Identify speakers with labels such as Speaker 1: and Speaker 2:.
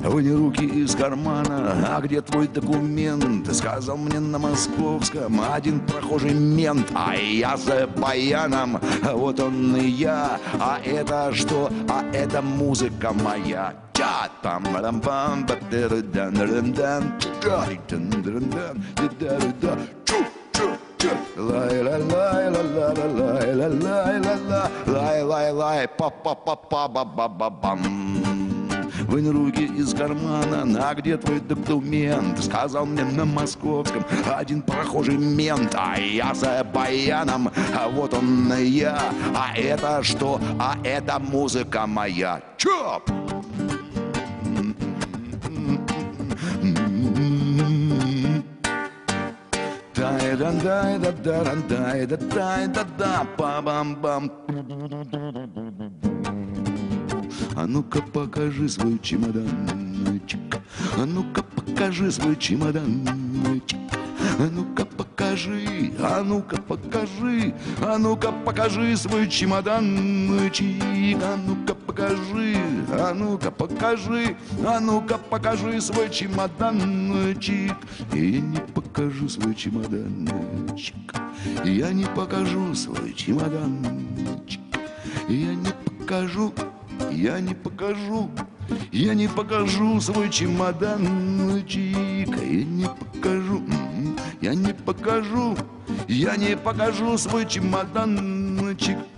Speaker 1: Вынь руки из кармана, а где твой документ? Сказал мне на московском один прохожий мент. А я за баяном, вот он и я. А это что? А это музыка моя. Там рам-пам, ба-да-да-дан-дан-дан, дан-дан-дан-дан, да-да-да-да. Лай-лай-лай-ла-ла-лай-ла-лай-ла-лай, па-па-па-па-ба-ба-ба-бам. Вынь руки из кармана, а где твой документ? Сказал мне на московском один прохожий мент. А я за баяном, а вот он и я. А это что? А это музыка моя. Чоп! Па-бам-бам. А ну-ка покажи свой чемоданчик. А ну-ка покажи свой чемоданчик. А ну-ка покажи, а ну-ка покажи, а ну-ка покажи свой чемоданчик. А ну-ка покажи, а ну-ка покажи, а ну-ка покажи свой чемоданчик. И я не покажу свой чемоданчик. Я не покажу свой чемоданчик. Я не покажу. Я не покажу, я не покажу свой чемоданчик. Я не покажу, я не покажу, я не покажу свой чемоданчик.